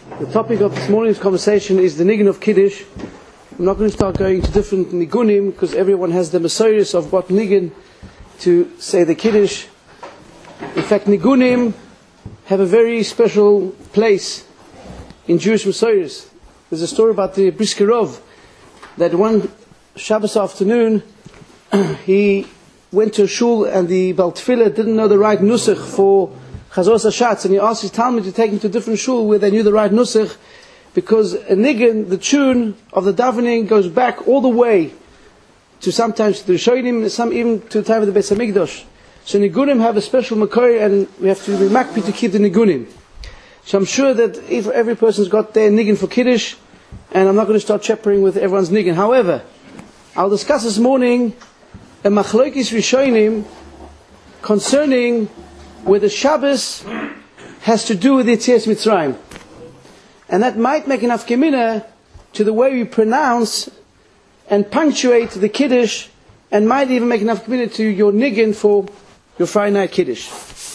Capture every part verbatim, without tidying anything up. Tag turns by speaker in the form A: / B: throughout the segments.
A: The topic of this morning's conversation is the nigun of Kiddush. I'm not going to start going to different nigunim because everyone has the messiahs of what nigun to say the Kiddush. In fact, nigunim have a very special place in Jewish messiahs. There's a story about the Briskerov that one Shabbos afternoon he went to a shul and the Bal Tfilah didn't know the right nusach for Chazos HaShatz, and he asked his Talmud to take him to a different shul where they knew the right nusach, because a nigun, the tune of the davening, goes back all the way to sometimes to the Rishonim, some even to the time of the Beis Hamikdash. So nigunim have a special makor, and we have to be makpi to keep the nigunim. So I'm sure that if every person's got their nigun for Kiddush, and I'm not going to start chappering with everyone's nigun. However, I'll discuss this morning a machlokes Rishonim concerning whether Shabbos has to do with Yetzias Mitzrayim. And that might make enough kemina to the way we pronounce and punctuate the Kiddush, and might even make enough kemina to your nigun for your Friday night Kiddush.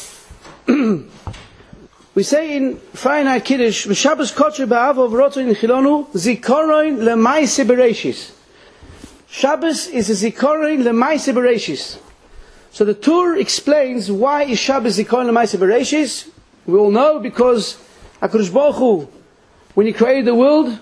A: We say in Friday night Kiddush, Shabbos Kocher Ba'avo V'rotzon Chilonu Zikaron L'Maaseh Bereishis. Shabbos is a Zikaron L'Maaseh Bereishis. So the Tur explains why is Shabbos Zikaron L'Maaseh Bereishis. We all know because HaKadosh Baruch Hu, when He created the world,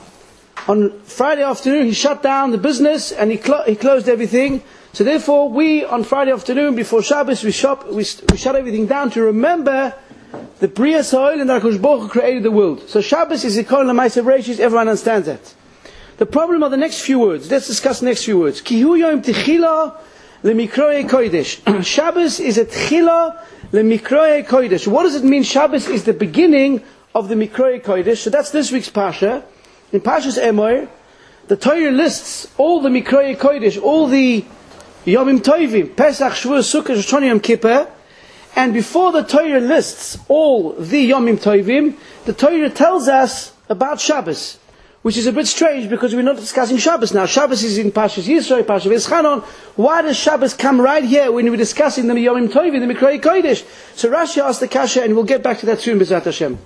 A: on Friday afternoon He shut down the business and He, clo- he closed everything. So therefore we, on Friday afternoon before Shabbos, we, shop, we, we shut everything down to remember the Bria Soil and HaKadosh Baruch Hu created the world. So Shabbos is Zikaron L'Maaseh Bereishis, everyone understands that. The problem are the next few words. Let's discuss the next few words. Ki hu yom techila lemikroei kodesh. Shabbos is a techila lemikroei kodesh. What does it mean? Shabbos is the beginning of the mikroei kodesh. So that's this week's parsha. In Parshas Emor, the Torah lists all the mikroei kodesh, all the yomim tovim, Pesach, Shavuos, Sukkot, Rosh Hashanah, Yom Kippur. And before the Torah lists all the yomim tovim, the Torah tells us about Shabbos, which is a bit strange because we're not discussing Shabbos now. Shabbos is in Parshas Yisro, Parshas V'eschanon. Why does Shabbos come right here when we're discussing the Yomim Tovim, the Mikroi Kodesh? So Rashi asked the kasha, and we'll get back to that soon, B'ezrat Hashem.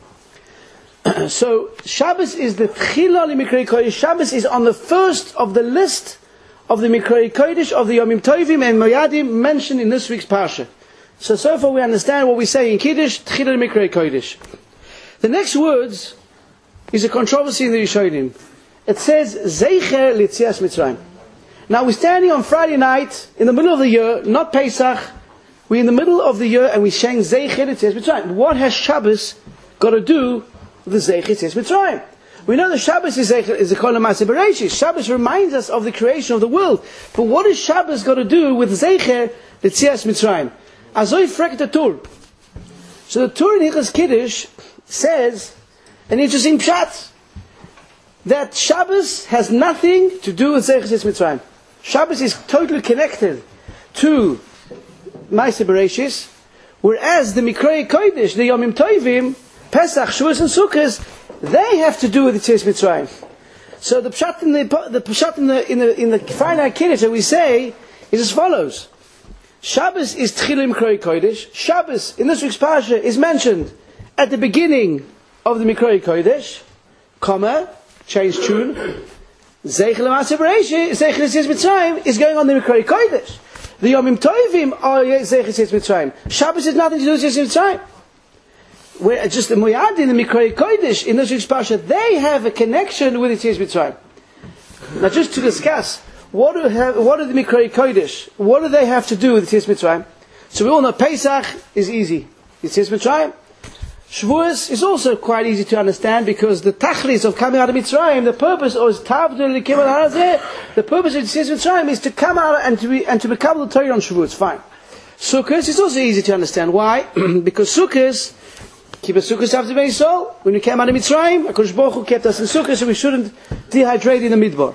A: So Shabbos is the Tchila Mikroi Kodesh. Shabbos is on the first of the list of the Mikroi Kodesh, of the Yomim Tovim and Moyadim mentioned in this week's Parsha. So, so far we understand what we say in Kiddush, Tchila Mikroi Kodesh. The next words is a controversy in the Rishonim. It says Zeicher L'Yetzias Mitzrayim. Now we're standing on Friday night in the middle of the year, not Pesach. We're in the middle of the year and we're saying Zeicher L'Yetzias Mitzrayim. What has Shabbos got to do with the Zeicher L'Yetzias Mitzrayim? We know that Shabbos is Zeicher is the Kol HaMaaseh Bereishis. Shabbos reminds us of the creation of the world. But what has Shabbos got to do with Zeicher L'Yetzias Mitzrayim? Azoi fragt the Tur. So the Tur in Hilchos Kiddush says an interesting pshat, that Shabbos has nothing to do with Zeicher L'Yetzias Mitzrayim. Shabbos is totally connected to Maaseh Bereishis, whereas the Mikroi Kodesh, the Yomim Tovim, Pesach, Shavuos and Sukkot, they have to do with Yetzias Mitzrayim. So the pshat in the, the pshat in the in the in the Friday night Kiddush that we say is as follows: Shabbos is Tchila Mikroi Kodesh. Shabbos in this week's parsha is mentioned at the beginning of the Mikroi Kodesh, comma, change tune. Zeicher L'Maaseh Bereishis, Zeicher L'Yetzias Mitzrayim is going on the Mikroi Kodesh. The Yomim Tovim are Zeicher L'Yetzias Mitzrayim. Shabbos has nothing to do with Yetzias Mitzrayim. Where just the Moyadim in the Mikroi Kodesh in this week's parsha, they have a connection with Yetzias Mitzrayim. Now, just to discuss, what do have, what are the Mikroi Kodesh? What do they have to do with Yetzias Mitzrayim? So we all know Pesach is easy. Yetzias Mitzrayim. Shavuos is also quite easy to understand because the tachlis of coming out of Mitzrayim, the purpose of the purpose of Yetzias Mitzrayim is to come out and to be, and to become the Torah on Shavuos. Fine. Sukkot is also easy to understand. Why? Because Sukkot, keep a Sukkot after Beis Yisrael. When we came out of Mitzrayim, HaKadosh Baruch Hu kept us in Sukkot, so we shouldn't dehydrate in the Midbar.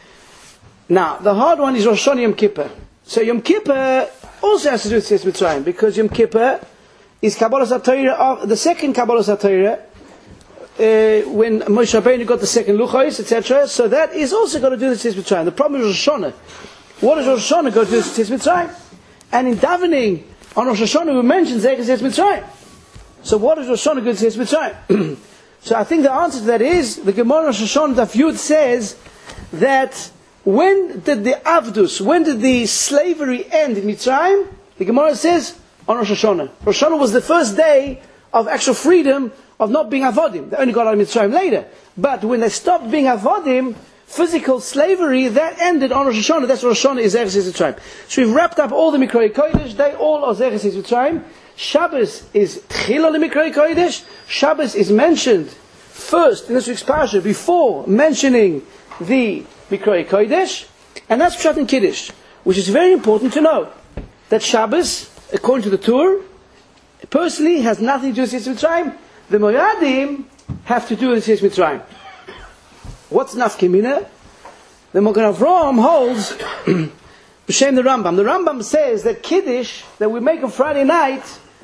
A: Now, the hard one is Rosh Hashanah Yom Kippur. So Yom Kippur also has to do with Yetzias Mitzrayim because Yom Kippur is Kabbalas HaTorah, the second Kabbalas HaTorah, uh, when Moshe Rabbeinu got the second Luchos, et cetera. So that is also got to do with Yetzias Mitzrayim. The problem is Rosh Hashanah. What does Rosh Hashanah got to do with Yetzias Mitzrayim? And in davening on Rosh Hashanah we mentioned Zeicher L'Yetzias Mitzrayim. So what does Rosh Hashanah go to Yetzias Mitzrayim? So I think the answer to that is, the Gemara Rosh Hashanah Daf Yud says that when did the Avdus, when did the slavery end in Mitzrayim? The Gemara says on Rosh Hashanah. Rosh Hashanah was the first day of actual freedom of not being Avodim. They only got out of Mitzrayim later. But when they stopped being Avodim, physical slavery, that ended on Rosh Hashanah. That's Rosh Hashanah is Zeches Mitzrayim. So we've wrapped up all the Mikroi Kodesh. They all are Zeches Mitzrayim. Shabbos is Tchila the Mikroi Kodesh. Shabbos is mentioned first in this week's parasha before mentioning the Mikroi Kodesh. And that's Pshat and Kiddush, which is very important to know. That Shabbos, according to the Torah, personally has nothing to do with Yetzias Mitzrayim. The Moyadim have to do with Yetzias Mitzrayim. What's Nafka Mina? The Magen Avraham holds B'Shem the Rambam. The Rambam says that Kiddush that we make on Friday night,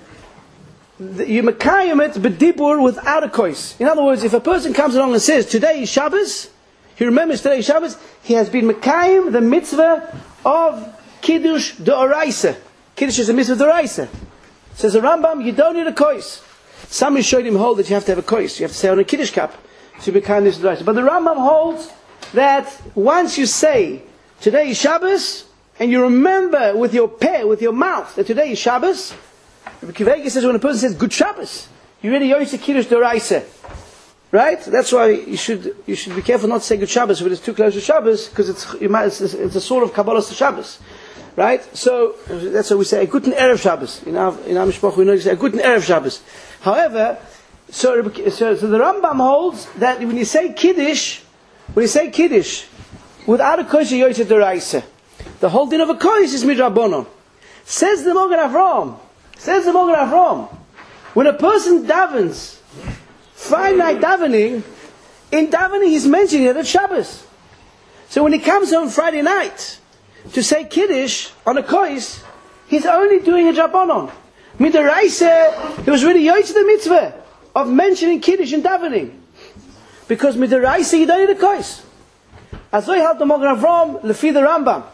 A: you Mekayim it b'dibur without a kois. In other words, if a person comes along and says today is Shabbos, he remembers today is Shabbos, he has been Mekayim the mitzvah of Kiddush d'oraisa. Kiddush is a mitzvah d'oraisa. Says the Rambam, you don't need a kois. Somebody showed him hold that you have to have a kois. You have to say on a Kiddush cup to be kind of d'oraisa. But the Rambam holds that once you say today is Shabbos and you remember with your peh, with your mouth that today is Shabbos, Kivegi says when a person says good Shabbos, you really yoyse Kiddush d'oraisa. Right? That's why you should you should be careful not to say good Shabbos if it is too close to Shabbos, because it's you might, it's, it's a sort of Kabbalah to Shabbos. Right? So that's why we say a guten Erev Shabbos. In our in our mishpach we know to say a guten Erev Shabbos. However, so, so so the Rambam holds that when you say Kiddush, when you say Kiddush without a kois yoyse d'oraisa, the whole din of a kois is midrabanon. Says the Magen Avraham. Says the Magen Avraham. When a person davens Friday night davening, in davening he's mentioning that it's Shabbos. So when he comes home Friday night to say Kiddush on a kois, he's only doing a Drabanon. Midaraisa, he was really yoytz the mitzvah of mentioning Kiddush in davening. Because Midaraisa you don't need a kois. Azoi had the Magen Avraham lefi the Rambam.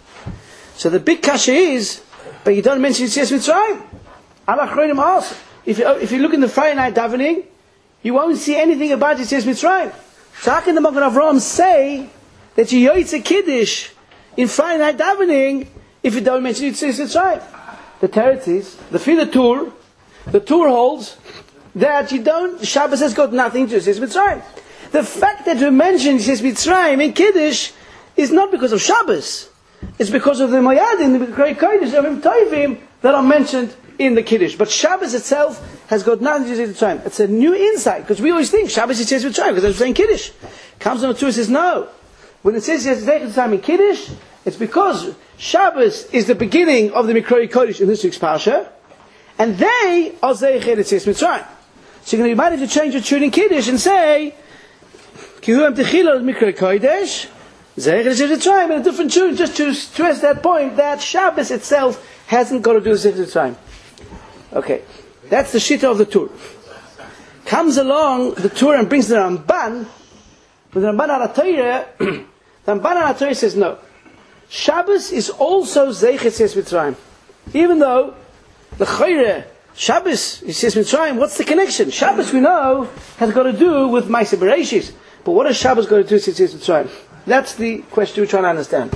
A: So the big kasha is, but you don't mention Yetzias Mitzrayim. Alachronim ask, if you, if you look in the Friday night davening, you won't see anything about Yetzias Mitzrayim. So how can the Magen Avraham say that you yoytze Kiddush in Friday night davening if you don't mention Yetzias Mitzrayim? The teretz is, the Fila Tur, the Tur holds that you don't, Shabbos has got nothing to do with Yetzias Mitzrayim. The fact that we mention Yetzias Mitzrayim in Kiddush is not because of Shabbos. It's because of the Moyadim, the great Kodesh of Im Tovim that are mentioned in the Kiddush. But Shabbos itself has got nothing to do with Yetzias Mitzrayim. It's a new insight, because we always think Shabbos is Yetzias Mitzrayim, because they're saying Kiddush. Comes on the Torah and says, no. When it says Yetzias Mitzrayim in Kiddush, it's because Shabbos is the beginning of the Mikroi Kodesh in this week's Parsha, and they are Zeichet Yetzias Mitzrayim. So you're going to be minded to change your tune in Kiddush and say, Kihuam Techila Mikroi Kodesh, Zeichet Yetzias Mitzrayim, in a different tune, just to stress that point, that Shabbos itself hasn't got to do with Yetzias Mitzrayim. Okay, that's the Shita of the Tur. Comes along the Tur and brings the Ramban, but the Ramban al Torah, the Ramban al Torah says no. Shabbos is also Zeichet Yetzias Mitzrayim. Even though the Chayre, Shabbos is Yetzias Mitzrayim, what's the connection? Shabbos, we know, has got to do with Ma'aseh Bereishis. But what has Shabbos got to do with Yetzias Mitzrayim? That's the question we're trying to understand.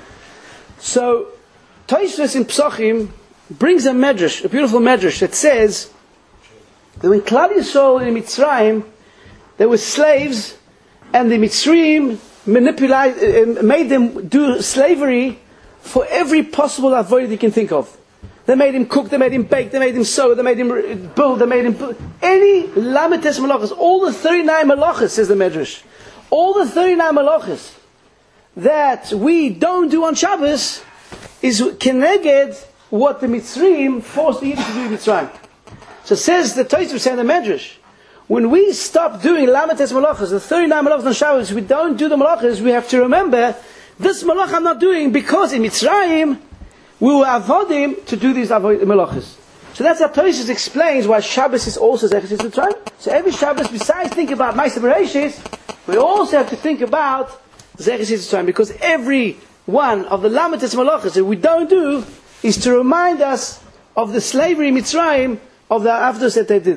A: So, Tosfos in Psachim brings a medrash, a beautiful medrash that says that when Klal Yisrael in Mitzrayim, there were slaves, and the Mitzrayim manipulated, uh, made them do slavery for every possible avodah you can think of. They made him cook, they made him bake, they made him sew, they made him build, they made him build. Any lamites malachas, all the thirty-nine malachas, says the medrash, all the thirty-nine malachas that we don't do on Shabbos is keneged what the Mitzrayim forced the Yiddish to do in Mitzrayim. So says the Tosfos saying the Medrash, when we stop doing Lamates Malachas, the thirty-nine Malachas on Shabbos, we don't do the Malachas, we have to remember, this Malach I'm not doing because in Mitzrayim, we were avodim to do these Malachas. So that's how Tosfos explains why Shabbos is also Zeichet Mitzrayim. So every Shabbos, besides thinking about Ma'aseh Bereishis, we also have to think about Zeichet Mitzrayim, because every one of the Lamates Malachas that we don't do is to remind us of the slavery in Mitzrayim, of the Avdos that they did.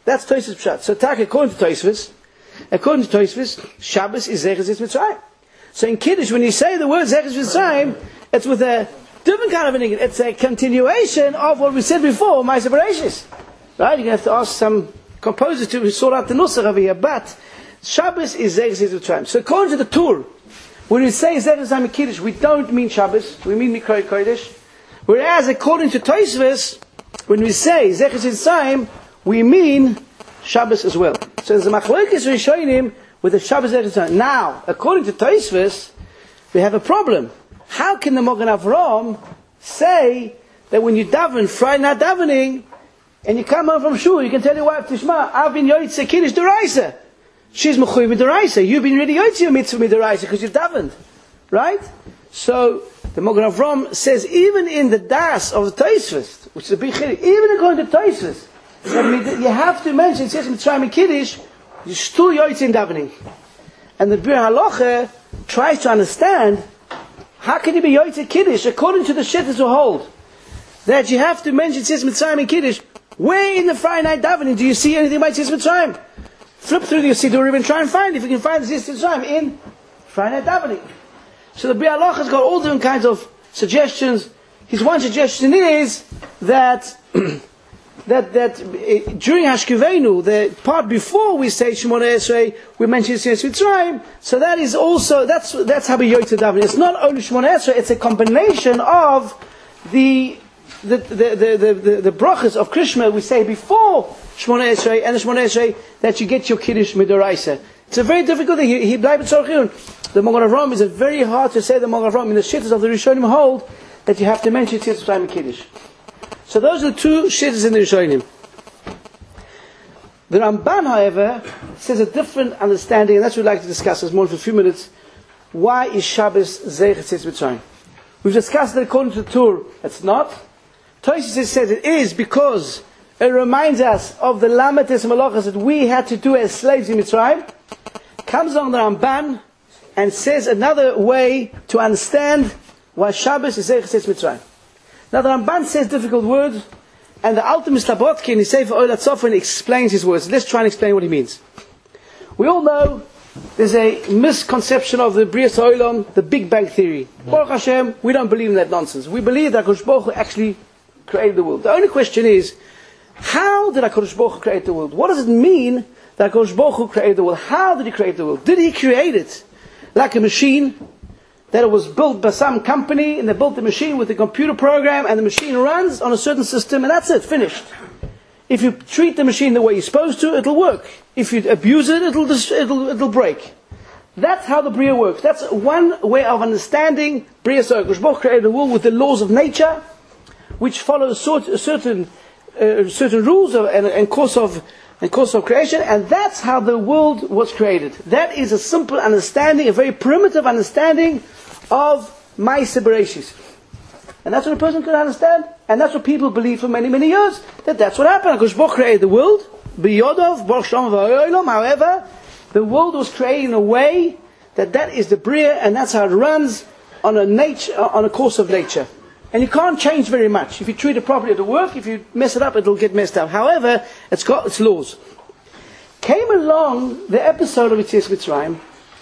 A: That's Tosfos Pshat. So, tak, according to Tosfos, according to Tosfos, Shabbos is Zeches Yitz Mitzrayim. So in Kiddush, when you say the word Zeches Mitzrayim, it's with a different kind of an English. It's a continuation of what we said before, Ma'aseh Bereishis. Right? You're going to have to ask some composers to sort out the nusach over here. But Shabbos is Zeches Yitz Mitzrayim. So according to the Tur, when we say Zeches Mitzrayim in Kiddush, we don't mean Shabbos. We mean Mikroi Kodesh. Whereas according to Tosfos, when we say Zeches Mitzrayim, we mean Shabbos as well. So there's a machlokes Rishonim with the Shabbos Zeches Mitzrayim. Now, according to Tosfos, we have a problem. How can the Mogen Avraham say that when you daven, Friday night davening, and you come home from shul, you can tell your wife, Tishma, I've been Yotzei Kiddush D'Oraisa. She's Mechuyev D'Oraisa. You've been really Yotzei Mitzvah D'Oraisa because you've davened. Right? So, the Mogen Avraham says, even in the Das of the Tosfos, which is a big chiddush, even according to Tosfos, that you have to mention, it says in Mitzrayim and Kiddush, you're still Yotzei in davening. And the Bir Halacha tries to understand, how can you be Yotzei Kiddush according to the Shittas who hold that you have to mention Tzis Mitzrayim and Kiddush? Where in the Friday night davening do you see anything about Tzis Mitzrayim? Flip through the Siddurim and try and find if you can find Tzis Mitzrayim in Friday night davening. So the Bir Halacha has got all different kinds of suggestions. His one suggestion is that that that uh, during Hashkivenu, the part before we say Shemoneh Esrei, we mention Tzis Mitzrayim. So that is also that's that's how we Yotzei davening. It's not only Shemoneh Esrei; it's a combination of the the the the the, the, the brachas of Krishma we say before Shemoneh Esrei and the Shemoneh Esrei that you get your Kiddush Midoraisa. It's a very difficult thing. He he bleibt tzorchiyun. The Mogen Avraham is very hard to say. The Mogen Avraham in the shittas of the Rishonim hold that you have to mention Tzis Mitzrayim and Kiddush. So those are the two shittas in the Rishonim. The Ramban, however, says a different understanding, and that's what we'd like to discuss this more for a few minutes. Why is Shabbos Zeches Yitz Mitzrayim? We've discussed that according to the Tur, it's not. Tosfos says it is because it reminds us of the Lamatis Malachas that we had to do as slaves in Mitzrayim. Comes along the Ramban and says another way to understand why Shabbos is Zeches Yitz Mitzrayim. Now the Ramban says difficult words, and the Alter Mislabotki in his Sefer Oil HaTzofan explains his words. Let's try and explain what he means. We all know there's a misconception of the Brias HaOlam, the Big Bang Theory. Baruch Hashem, we don't believe in that nonsense. We believe that HaKadosh Baruch Hu actually created the world. The only question is, how did HaKadosh Baruch Hu create the world? What does it mean that HaKadosh Baruch Hu created the world? How did he create the world? Did he create it like a machine? That it was built by some company, and they built the machine with a computer program, and the machine runs on a certain system, and that's it, finished. If you treat the machine the way you're supposed to, it'll work. If you abuse it, it'll it'll it'll break. That's how the Bria works. That's one way of understanding Bria. So HaKadosh Baruch Hu created the world with the laws of nature, which follow a sort, a certain uh, certain rules of, and, and course of and course of creation, and that's how the world was created. That is a simple understanding, a very primitive understanding of Ma'aseh Bereishis. And that's what a person can understand, and that's what people believe for many, many years, that that's what happened. HaKadosh Baruch Hu created the world, B'yodov, Baruch Shalom V'Olam. However, the world was created in a way that that is the Bria, and that's how it runs on a nature, on a course of nature. And you can't change very much. If you treat it properly, it'll work. If you mess it up, it'll get messed up. However, it's got its laws. Came along the episode of Yetzias Mitzrayim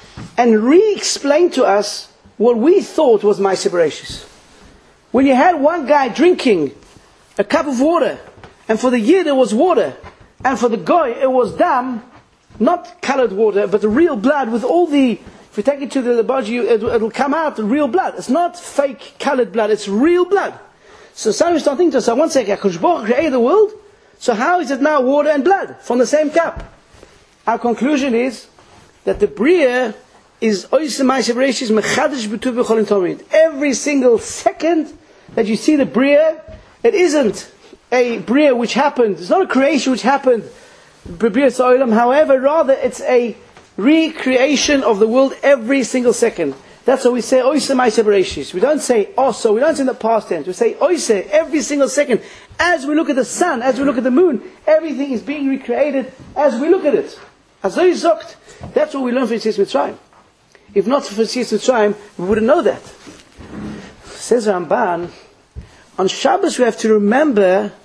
A: and re-explained to us what we thought was Ma'aseh Bereishis. When you had one guy drinking a cup of water, and for the Yid it was water, and for the Goy it was dam, not colored water, but the real blood with all the, if you take it to the laboratory, it, it'll come out the real blood. It's not fake colored blood, it's real blood. So some start thinking to us, one second, HaKadosh Baruch Hu created the world, so how is it now water and blood from the same cup? Our conclusion is that the Bria is Oisem Ma'aseh Bereishis Mechadash B'tuv B'chol Tomid. Every single second that you see the Bria, it isn't a Bria which happened, it's not a creation which happened, B'Brias HaOlam, however, rather it's a recreation of the world every single second. That's why we say Oisem Ma'aseh Bereishis. We don't say also, we don't say in the past tense, we say Oisem every single second. As we look at the sun, as we look at the moon, everything is being recreated as we look at it. Azoi Zokt, that's what we learn from Yetzias Mitzrayim. If not for Yetzias Mitzrayim, we wouldn't know that. Says Ramban, on Shabbos we have to remember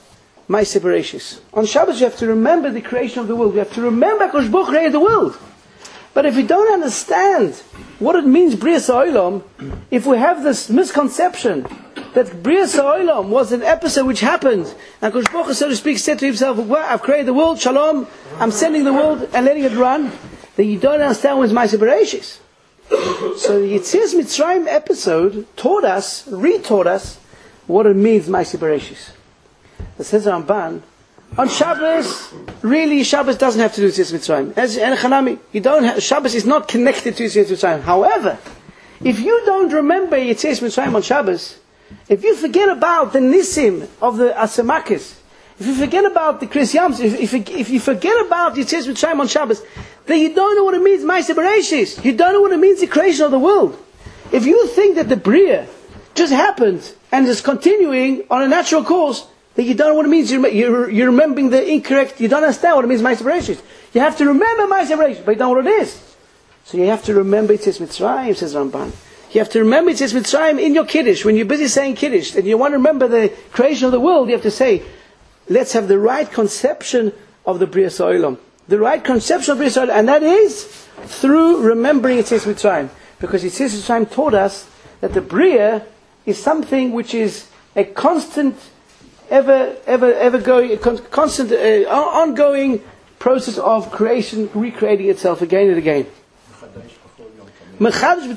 A: Ma'aseh Bereshis. On Shabbos you have to remember the creation of the world. You have to remember HaKadosh Baruch Hu created the world. But if you don't understand what it means Brias HaOlam, if we have this misconception that Brias HaOlam was an episode which happened, and HaKadosh Baruch Hu, so to speak, said to himself, well, I've created the world, Shalom, I'm sending the world and letting it run, then you don't understand what is Ma'aseh Bereshis. So the Yetzias Mitzrayim episode taught us, retaught us, what it means Ma'aseh Bereshis. It says Ramban, on Shabbos, really Shabbos doesn't have to do with Yetzias Mitzrayim. As in Chanami, you don't have, Shabbos is not connected to Yetzias Mitzrayim. However, if you don't remember Yetzias Mitzrayim on Shabbos, if you forget about the Nisim of the Asamakis, if you forget about the Kriyas Yams, if, if, if you forget about Yetzias Mitzrayim on Shabbos, then you don't know what it means Ma'aseh Bereshis. You don't know what it means the creation of the world. If you think that the Bria just happened and is continuing on a natural course, then you don't know what it means. You're, you're, you're remembering the incorrect. You don't understand what it means Ma'aseh Bereshis. You have to remember Ma'aseh Bereshis, but you don't know what it is. So you have to remember Yetzias Mitzrayim, says Ramban. You have to remember Yetzias Mitzrayim in your Kiddush. When you're busy saying Kiddush and you want to remember the creation of the world, you have to say, let's have the right conception of the Brias HaOlam. The right conception of Brias HaOlam, and that is through remembering Yetzias Mitzrayim. Because Yetzias Mitzrayim taught us that the Bria is something which is a constant, ever, ever, ever going, a con- constant, uh, ongoing process of creation, recreating itself again and again. That's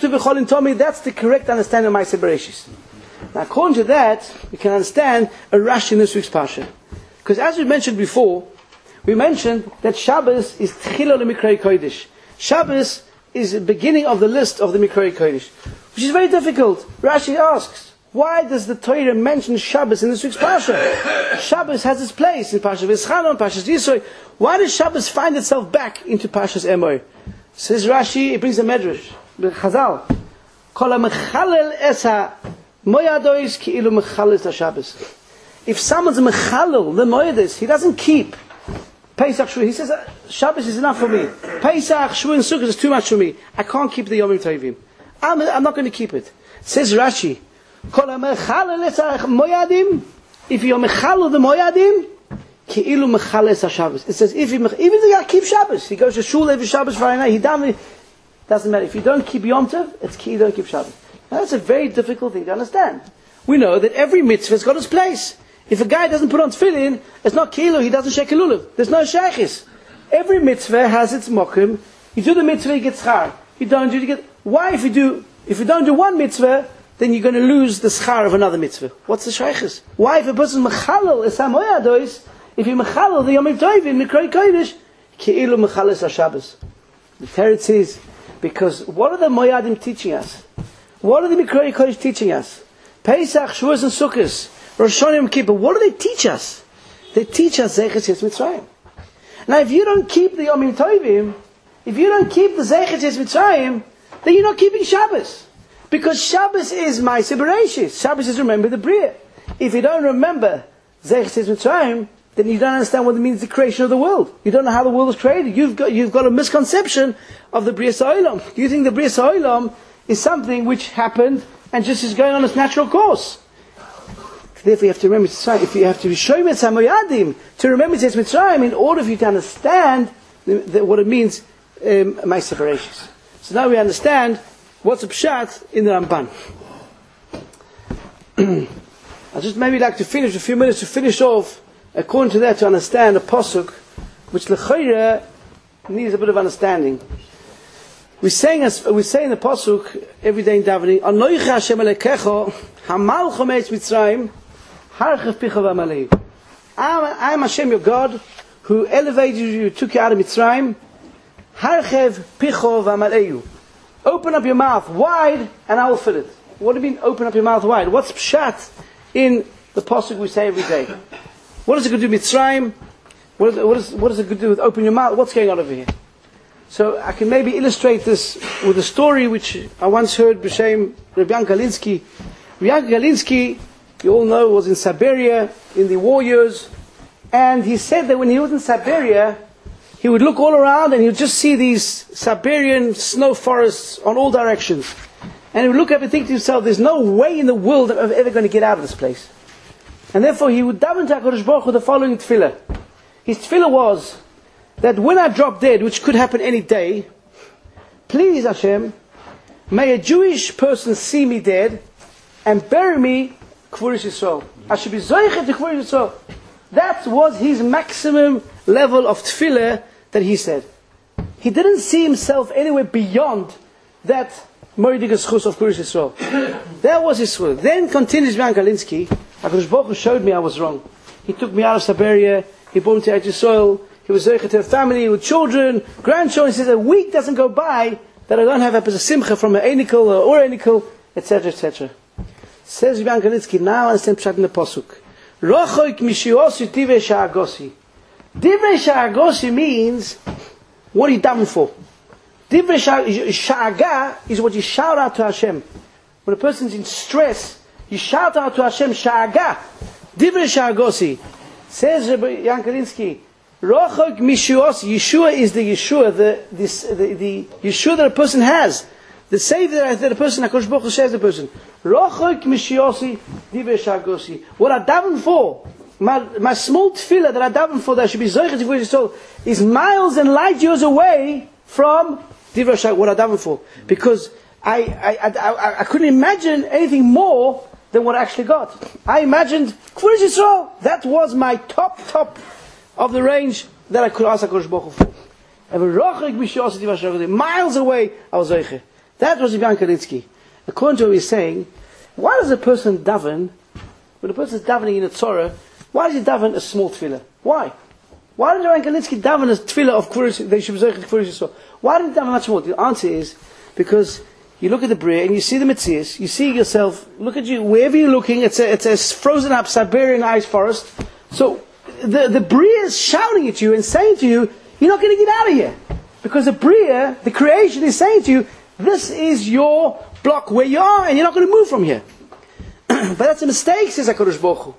A: the correct understanding of Ma'aseh Bereshis. Now, according to that, we can understand a Rashi in this week's Parsha. Because as we mentioned before, we mentioned that Shabbos is Tchilo LeMikrei Kodesh. Shabbos is the beginning of the list of the Mikrei Kodesh, which is very difficult. Rashi asks, why does the Torah mention Shabbos in this week's Parsha? Shabbos has its place in Parsha V'eschanon, Parsha Yisro. Why does Shabbos find itself back into Parsha's Emor? Says Rashi, it brings a medrash, Chazal. Kol ha-mechalel es ha-moyadois ki'ilu mechalel es ha-Shabbos. If someone's mechalel, the moyados, he doesn't keep Pesach Shvu. He says, Shabbos is enough for me. Pesach, Shvu, and Sukkot is too much for me. I can't keep the Yomim Tovim. I'm, I'm not going to keep it. Says Rashi, Kol ha-mechalel es ha-moyadim, if you're mechalel the moyadim, ki'ilu mechalel es ha-Shabbos. It says, if he, even if the guy keeps Shabbos, he goes to shul every Shabbos Friday night, he doesn't, doesn't matter. If you don't keep Yom Tov, it's ki you don't keep Shabbos. Now that's a very difficult thing to understand. We know that every mitzvah has got its place. If a guy doesn't put on tefillin, it's not kilo, he doesn't shake a lulav. There's no shaykhis. Every mitzvah has its mokum. You do the mitzvah, you get schar. You don't do, you get... Why if you do, if you don't do one mitzvah, then you're going to lose the schar of another mitzvah? What's the shaykhis? Why if a person mechalel is ha-moyados, if you mechalel the Yom Tovim, Mikrei Kodesh, ki'ilu mechalel es ha-Shabbos. The Teretz says, because what are the moyadim teaching us? What are the Mikrei Kodesh teaching us? Pesach, Shavuos, and Sukkot, Rosh Hashanah, Yom Kippur. What do they teach us? They teach us Zeichet Yetzias Mitzrayim. Now, if you don't keep the Yomim Tovim, if you don't keep the Zeichet Yetzias Mitzrayim, then you're not keeping Shabbos. Because Shabbos is Ma'aseh Bereshis. Shabbos is remember the Bria. If you don't remember Zeichet Yetzias Mitzrayim, then you don't understand what it means the creation of the world. You don't know how the world was created. You've got, you've got a misconception of the Brias HaOlam. You think the Brias HaOlam is something which happened and just is going on its natural course. Therefore, you have to remember Mitzrayim. If you have to show me Samoyadim to remember Yetzias Mitzrayim in order for you to understand the, the, what it means, um, Ma'aseh Bereshis. So now we understand what's a pshat in the Ramban. I'd just maybe like to finish a few minutes to finish off, according to that, to understand a pasuk which l'chayra needs a bit of understanding. We saying as we say in the pasuk every day in davening, Anoicha Hashem Elokecha Hamalcha Me'etz Mitzrayim Harchev Picha V'Amalei. I am Hashem your God who elevated you, took you out of Mitzrayim. Harchev Picha V'Amalei. Open up your mouth wide and I will fill it. What do you mean open up your mouth wide? What's pshat in the pasuk we say every day? What is it going to do with Mitzrayim? What is, what is, what is it going to do with open your mouth? What's going on over here? So I can maybe illustrate this with a story which I once heard b'shem Rabbi Yanka Galinsky. Rabbi Yanka Galinsky, you all know, was in Siberia in the war years, and he said that when he was in Siberia, he would look all around and he would just see these Siberian snow forests on all directions. And he would look up and think to himself, there's no way in the world that I'm ever going to get out of this place. And therefore he would daven to HaKadosh Baruch Hu the following tefillah. His tefillah was that when I drop dead, which could happen any day, please Hashem, may a Jewish person see me dead and bury me Kvuris Yisrael. I should be Zoichet to Kvuris Yisrael. That was his maximum level of tefillah that he said. He didn't see himself anywhere beyond that Moedik Schus of Kvuris Yisrael. That was his tefillah. Then continues Bian Kalinsky. HaKadosh Baruch Hu showed me I was wrong. He took me out of Siberia. He brought me to Eretz Yisrael. He was Zoichet to a family with children, grandchildren. He says a week doesn't go by that I don't have a simcha from an Einikel or Einikel, et cetera, et cetera. Says Bian Kalinsky, now I understand Pshat in the Pasuk. Rochoik mishiosi divrei sha'agosi. Divrei sha'agosi means, what are you davening for? Divrei sha'aga is what you shout out to Hashem. When a person's in stress, you shout out to Hashem, sha'aga. Divrei sha'agosi. Says Bian Kalinsky, Rochoik mishiosi. Yeshua is the Yeshua, the, this, the, the Yeshua that a person has. The Savior that a person, HaKadosh Baruch Hu says the person. Rochoik mishiosi divrei sha'agosi. What I daven for, my, my small tefillah that I daven for, that I should be zoichet to Kvuris Yisrael, is miles and light years away from divrei sha'agosi, what I daven for. Because I, I, I, I, I couldn't imagine anything more than what I actually got. I imagined Kvuris Yisrael. That was my top, top of the range that I could ask HaKadosh Baruch Hu for. And rochoik mishiosi divrei sha'agosi, miles away, I was zoichet. That was Bian Kalinsky. According to what he's saying, why does a person daven, when a person is davening in a tzorah, why does he daven a small tefillah? Why? Why did Bian Kalinsky daven a tefillah of Kvuris, they should be Zoichet Kvuris Yisrael? Why did he daven much more? The answer is, because you look at the Bria and you see the Metzias, you see yourself, look at you, wherever you're looking, it's a, it's a frozen up Siberian ice forest. So, the, the Bria is shouting at you and saying to you, you're not going to get out of here. Because the Bria, the creation, is saying to you, this is your block where you are, and you're not going to move from here. But that's a mistake, says HaKadosh Baruch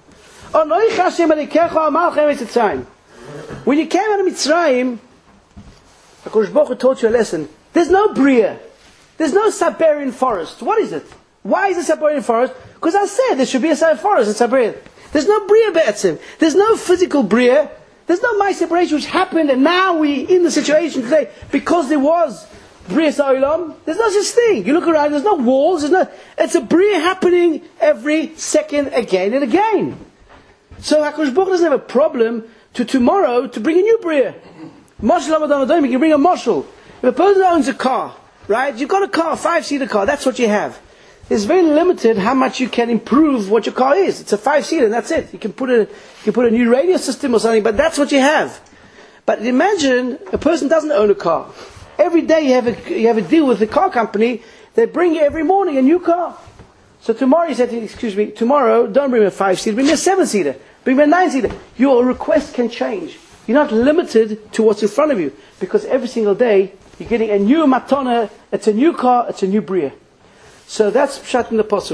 A: Hu. When you came out of Mitzrayim, HaKadosh Baruch Hu taught you a lesson. There's no Bria. There's no Siberian forest. What is it? Why is it Siberian forest? Because I said there should be a Siberian forest in Siberia. There's no Bria Be'etzim. There's no physical Bria. There's no my separation which happened, and now we in the situation today because there was Bria Sa'olam. There's no such thing. You look around, there's no walls, there's no, it's a Bria happening every second, again and again. So HaKadosh Baruch Hu doesn't have a problem to tomorrow to bring a new Bria. Moshel Amadon Adom, you can bring a Moshel. If a person owns a car, right, you've got a car, a five-seater car, that's what you have. It's very limited how much you can improve what your car is. It's a five-seater and that's it. You can put a, you can put a new radio system or something, but that's what you have. But imagine a person doesn't own a car. Every day you have a, you have a deal with the car company. They bring you every morning a new car. So tomorrow you said, excuse me, tomorrow don't bring me a five-seater, bring me a seven-seater, bring me a nine-seater. Your request can change. You're not limited to what's in front of you. Because every single day you're getting a new matana, it's a new car, it's a new bria. So that's Pshat in the Pasuk.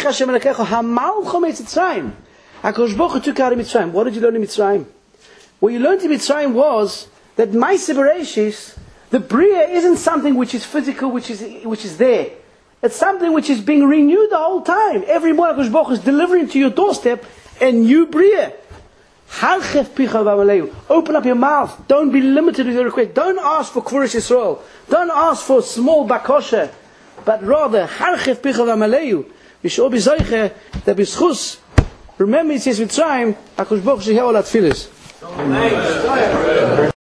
A: HaKadosh Baruch Hu took out of Mitzrayim. What did you learn in Mitzrayim? What you learned in Mitzrayim was that Ma'aseh Bereshis, the Bria isn't something which is physical, which is which is there. It's something which is being renewed the whole time. Every morning HaKadosh Baruch Hu is delivering to your doorstep a new Bria. Open up your mouth. Don't be limited with your request. Don't ask for Kvuris Yisrael. Don't ask for small bakosha. But rather, Harchef Picha V'Amaleyu. We should all be Zoiche, that B'schus. Remember it says Mitzrayim, HaKadosh Baruch Hu should hear all that tefillas.